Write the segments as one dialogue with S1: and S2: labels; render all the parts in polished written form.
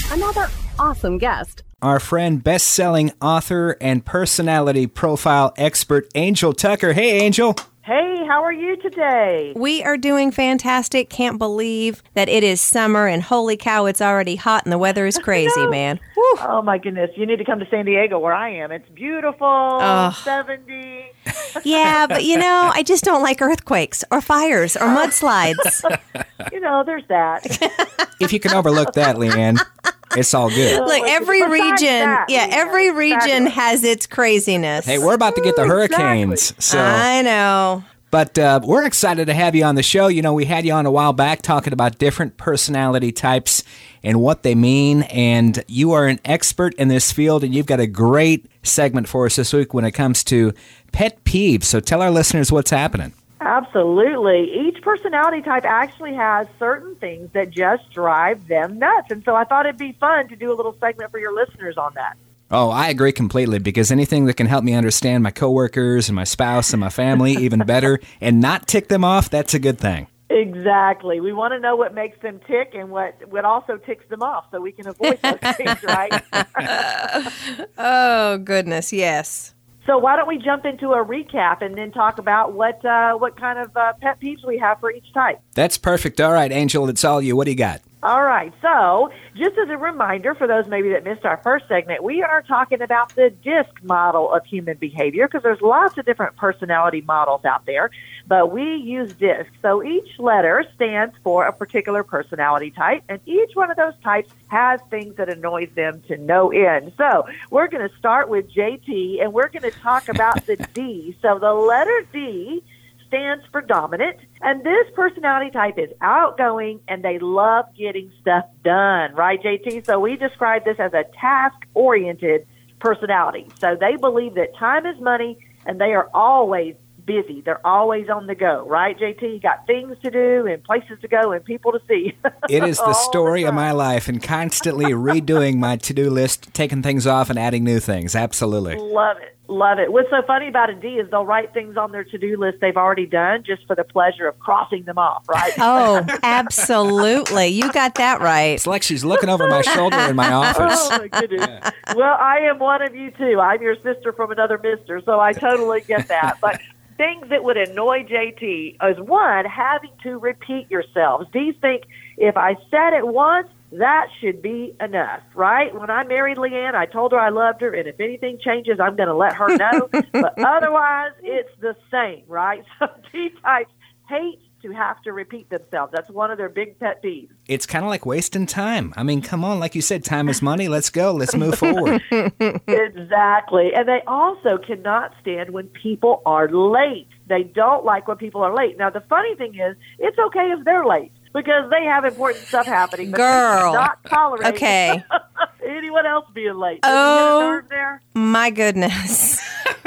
S1: another awesome guest.
S2: Our friend, best-selling author and personality profile expert, Angel Tucker. Hey, Angel.
S3: Hey, how are you today?
S4: We are doing fantastic. Can't believe that it is summer, and holy cow, it's already hot and the weather is crazy, man. Woo.
S3: Oh, my goodness. You need to come to San Diego where I am. It's beautiful, 70.
S4: Yeah, but I just don't like earthquakes or fires or mudslides.
S3: There's that.
S2: If you can overlook that, Leanne, it's all good.
S4: Look, every
S3: Besides
S4: region has its craziness.
S2: Hey, we're about to get the hurricanes. So.
S4: I know.
S2: But we're excited to have you on the show. We had you on a while back talking about different personality types and what they mean. And you are an expert in this field, and you've got a great segment for us this week when it comes to pet peeves. So tell our listeners what's happening.
S3: Absolutely. Each personality type actually has certain things that just drive them nuts. And so I thought it'd be fun to do a little segment for your listeners on that.
S2: Oh, I agree completely, because anything that can help me understand my coworkers and my spouse and my family even better and not tick them off, that's a good thing.
S3: Exactly. We want to know what makes them tick and what also ticks them off so we can avoid those things, right?
S4: Oh, goodness, yes.
S3: So why don't we jump into a recap and then talk about what kind of pet peeves we have for each type?
S2: That's perfect. All right, Angel, it's all you. What do you got?
S3: All right. So just as a reminder for those maybe that missed our first segment, we are talking about the DISC model of human behavior because there's lots of different personality models out there, but we use DISC. So each letter stands for a particular personality type, and each one of those types has things that annoys them to no end. So we're going to start with JT, and we're going to talk about the D. So the letter D stands for dominant, and this personality type is outgoing, and they love getting stuff done, right, JT? So we describe this as a task-oriented personality. So they believe that time is money, and they are always busy. They're always on the go, right, JT? You got things to do and places to go and people to see.
S2: It is the story of my life, and constantly redoing my to-do list, taking things off and adding new things. Absolutely.
S3: Love it. Love it. What's so funny about a D is they'll write things on their to-do list they've already done just for the pleasure of crossing them off, right?
S4: Oh, absolutely. You got that right.
S2: It's like she's looking over my shoulder in my office.
S3: Oh, my goodness. Yeah. Well, I am one of you, too. I'm your sister from another mister, so I totally get that. But things that would annoy JT is, one, having to repeat yourselves. D's think, if I said it once, that should be enough, right? When I married Leanne, I told her I loved her, and if anything changes, I'm going to let her know. But otherwise, it's the same, right? So D-types hate to have to repeat themselves. That's one of their big pet peeves.
S2: It's kind of like wasting time. I mean, come on. Like you said, time is money. Let's go. Let's move forward.
S3: Exactly. And they also cannot stand when people are late. They don't like when people are late. Now, the funny thing is, it's okay if they're late, because they have important stuff happening. But
S4: Girl.
S3: they do not tolerate
S4: Okay.
S3: anyone else being late.
S4: Oh,
S3: there?
S4: My goodness.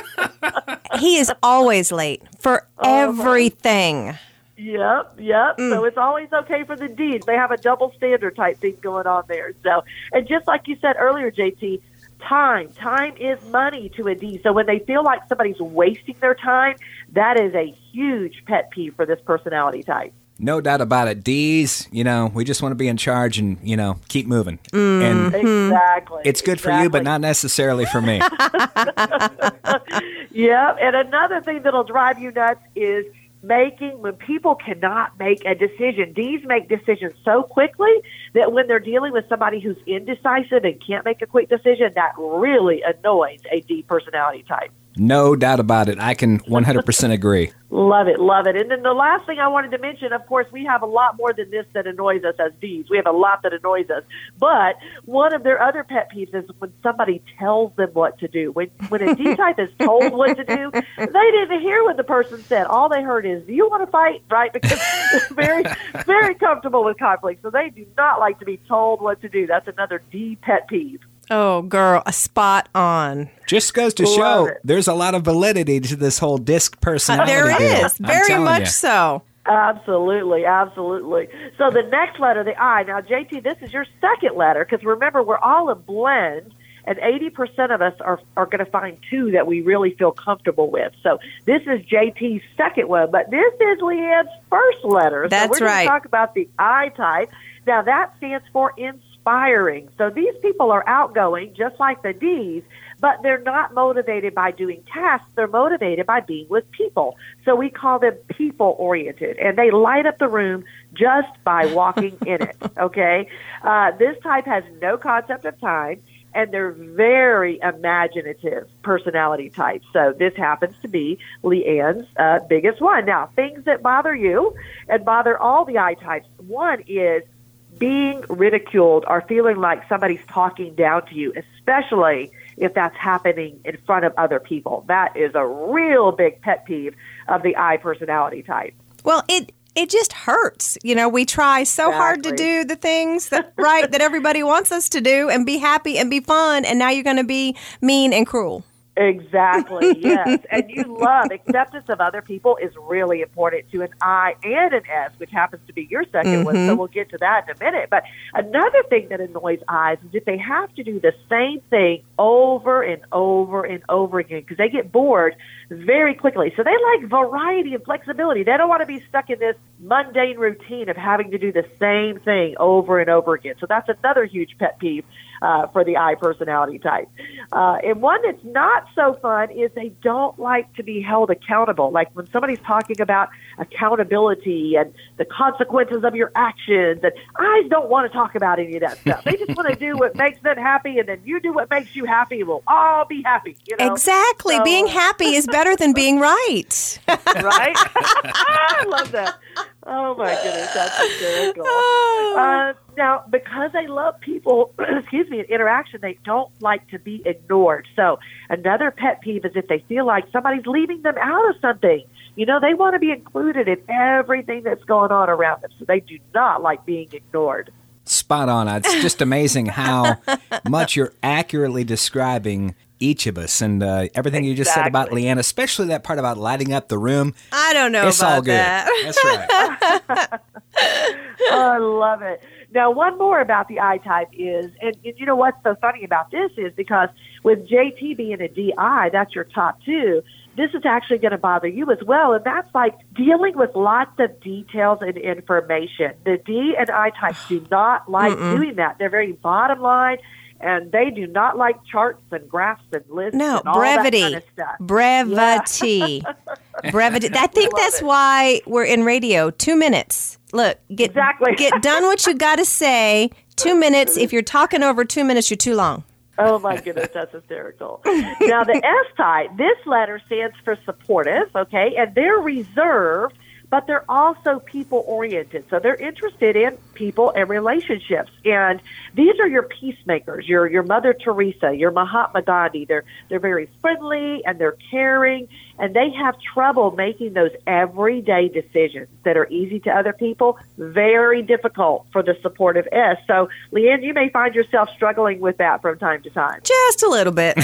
S4: He is always late for everything.
S3: Yep. So it's always okay for the D's. They have a double standard type thing going on there. So, and just like you said earlier, JT, time is money to a D. So when they feel like somebody's wasting their time, that is a huge pet peeve for this personality type.
S2: No doubt about it. D's, we just want to be in charge and, keep moving. And
S3: exactly.
S2: It's good for you, but not necessarily for me.
S3: Yeah. And another thing that'll drive you nuts is when people cannot make a decision. D's make decisions so quickly that when they're dealing with somebody who's indecisive and can't make a quick decision, that really annoys a D personality type.
S2: No doubt about it. I can 100% agree.
S3: Love it. And then the last thing I wanted to mention, of course, we have a lot more than this that annoys us as Ds. We have a lot that annoys us. But one of their other pet peeves is when somebody tells them what to do. When a D type is told what to do, they didn't hear what the person said. All they heard is, do you want to fight? Right? Because they're very, very comfortable with conflict. So they do not like to be told what to do. That's another D pet peeve.
S4: Oh, girl, a spot on.
S2: Just goes to show there's a lot of validity to this whole DISC personality.
S4: There is, very much so.
S3: Absolutely. So the next letter, the I. Now, JT, this is your second letter, because remember, we're all a blend, and 80% of us are going to find two that we really feel comfortable with. So this is JT's second one, but this is Leanne's first letter.
S4: That's
S3: so we're
S4: right.
S3: going to talk about the I type. Now, that stands for inspired. inspiring. So these people are outgoing, just like the Ds, but they're not motivated by doing tasks. They're motivated by being with people. So we call them people-oriented, and they light up the room just by walking in it, okay? This type has no concept of time, and they're very imaginative personality types. So this happens to be Leanne's biggest one. Now, things that bother you and bother all the I types. One is being ridiculed or feeling like somebody's talking down to you, especially if that's happening in front of other people. That is a real big pet peeve of the I personality type.
S4: Well, it just hurts. You know, we try so hard to do the things that everybody wants us to do and be happy and be fun, and now you're going to be mean and cruel.
S3: Exactly, yes. And you love acceptance of other people is really important to an I and an S, which happens to be your second one, so we'll get to that in a minute. But another thing that annoys I's is if they have to do the same thing over and over and over again, because they get bored very quickly. So they like variety and flexibility. They don't want to be stuck in this mundane routine of having to do the same thing over and over again. So that's another huge pet peeve for the I personality type. And one that's not so fun is they don't like to be held accountable. Like when somebody's talking about accountability and the consequences of your actions, and I's don't want to talk about any of that stuff. They just want to do what makes them happy, and then you do what makes you happy, and we'll all be happy. You know?
S4: Exactly. So, being happy is better than being right.
S3: Right? I love that. Oh, my goodness. That's hysterical. Now, because they love people, and interaction, they don't like to be ignored. So another pet peeve is if they feel like somebody's leaving them out of something. You know, they want to be included in everything that's going on around them. So they do not like being ignored.
S2: Spot on. It's just amazing how much you're accurately describing each of us, and everything you just said about Leanne, especially that part about lighting up the room.
S4: I don't know
S2: it's
S4: about
S2: all good.
S4: That.
S2: That's right.
S3: Oh, I love it. Now, one more about the I type is, and you know what's so funny about this is because with JT being a DI, that's your top two, this is actually going to bother you as well, and that's like dealing with lots of details and information. The D and I types do not like doing that. They're very bottom line, and they do not like charts and graphs and lists and all
S4: brevity.
S3: that kind of stuff.
S4: Brevity.
S3: Yeah.
S4: Brevity. I think that's why we're in radio. 2 minutes. Look, get done what you got to say. 2 minutes. If you're talking over 2 minutes, you're too long.
S3: Oh, my goodness, that's hysterical. Now, the S type, this letter stands for supportive, okay, and they're reserved, but they're also people-oriented. So they're interested in people and relationships. And these are your peacemakers, your Mother Teresa, your Mahatma Gandhi. They're very friendly and they're caring, and they have trouble making those everyday decisions that are easy to other people, very difficult for the supportive S. So, Leanne, you may find yourself struggling with that from time to time.
S4: Just a little bit.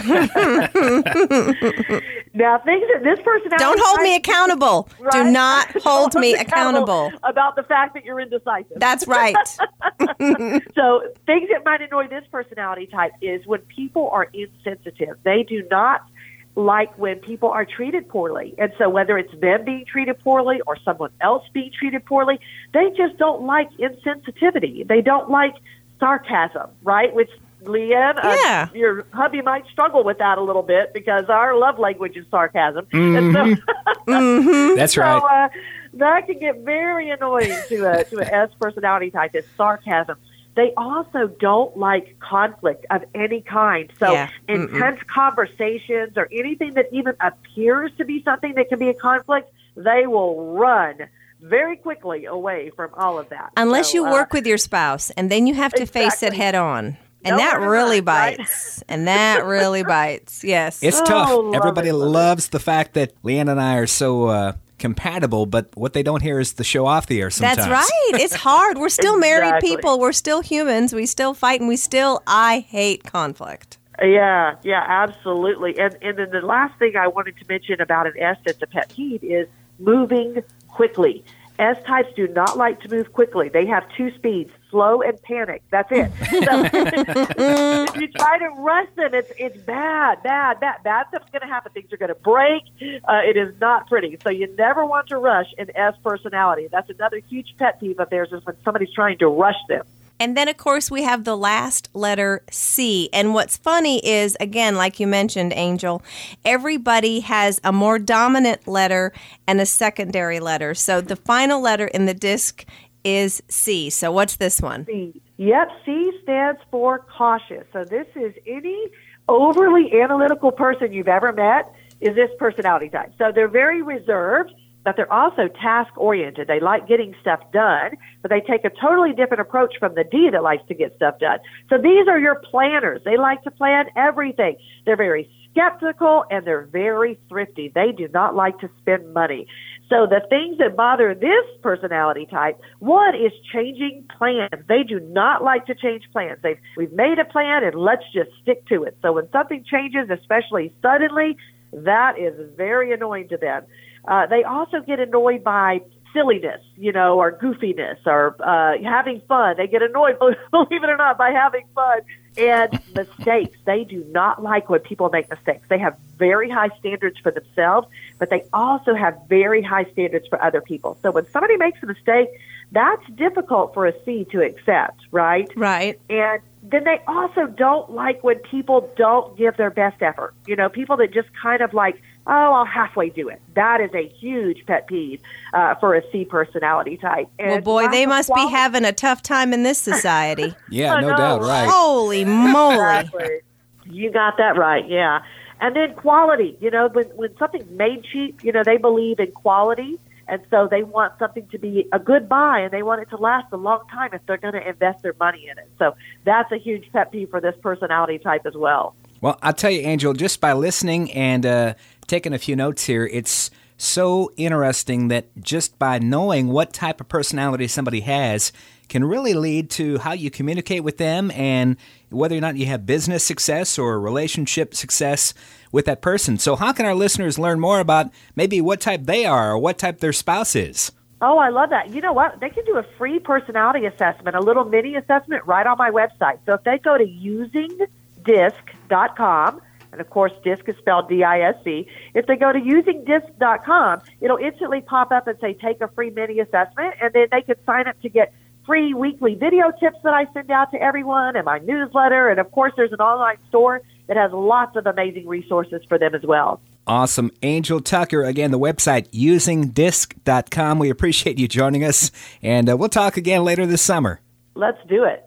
S3: Now, things that this personality...
S4: Don't hold me accountable.
S3: Right?
S4: Do not hold me accountable.
S3: About the fact that you're indecisive.
S4: That's right.
S3: So things that might annoy this personality type is when people are insensitive. They do not like when people are treated poorly. And so whether it's them being treated poorly or someone else being treated poorly, they just don't like insensitivity. They don't like sarcasm, right? Which, Leanne, your hubby might struggle with that a little bit because our love language is sarcasm. And so,
S2: That's right.
S3: So, that can get very annoying to an S personality type, is sarcasm. They also don't like conflict of any kind. So intense conversations or anything that even appears to be something that can be a conflict, they will run very quickly away from all of that.
S4: Unless you work with your spouse, and then you have to face it head on. And that really bites. Right? And that really bites. Yes.
S2: It's tough. Everybody loves the fact that Leanne and I are so compatible, but what they don't hear is the show off the air sometimes.
S4: That's right. It's hard. We're still married people. We're still humans. We still fight, and I hate conflict.
S3: Yeah, absolutely. And then the last thing I wanted to mention about an S that's a pet peeve is moving quickly. S types do not like to move quickly. They have two speeds, slow and panic. That's it. So if you try to rush them, it's bad. Bad stuff's going to happen. Things are going to break. It is not pretty. So you never want to rush an S personality. That's another huge pet peeve of theirs, is when somebody's trying to rush them.
S4: And then, of course, we have the last letter C. And what's funny is, again, like you mentioned, Angel, everybody has a more dominant letter and a secondary letter. So the final letter in the disc is C. So what's this one?
S3: C. Yep, C stands for cautious. So this is any overly analytical person you've ever met is this personality type. So they're very reserved, but they're also task-oriented. They like getting stuff done, but they take a totally different approach from the D that likes to get stuff done. So these are your planners. They like to plan everything. They're very skeptical, and they're very thrifty. They do not like to spend money. So the things that bother this personality type, one is changing plans. They do not like to change plans. We've made a plan, and let's just stick to it. So when something changes, especially suddenly, that is very annoying to them. They also get annoyed by silliness, or goofiness, or having fun. They get annoyed, believe it or not, by having fun. And mistakes. They do not like when people make mistakes. They have very high standards for themselves, but they also have very high standards for other people. So when somebody makes a mistake, that's difficult for a C to accept, right?
S4: Right.
S3: And then they also don't like when people don't give their best effort. People that just kind of like, I'll halfway do it. That is a huge pet peeve for a C personality type. And
S4: well, boy, they must be having a tough time in this society.
S2: Yeah, no doubt, right.
S4: Holy moly.
S3: Exactly. You got that right, yeah. And then quality. When something's made cheap, they believe in quality. And so they want something to be a good buy, and they want it to last a long time if they're going to invest their money in it. So that's a huge pet peeve for this personality type as well.
S2: Well, I'll tell you, Angel, just by listening and taking a few notes here, it's so interesting that just by knowing what type of personality somebody has can really lead to how you communicate with them and whether or not you have business success or relationship success with that person. So how can our listeners learn more about maybe what type they are or what type their spouse is?
S3: Oh, I love that. You know what? They can do a free personality assessment, a little mini assessment right on my website. So if they go to usingdisc.com, and of course, DISC is spelled D-I-S-C. If they go to usingdisc.com, it'll instantly pop up and say, take a free mini assessment, and then they can sign up to get free weekly video tips that I send out to everyone and my newsletter. And of course, there's an online store that has lots of amazing resources for them as well.
S2: Awesome. Angel Tucker, again, the website, usingdisc.com. We appreciate you joining us, and we'll talk again later this summer.
S3: Let's do it.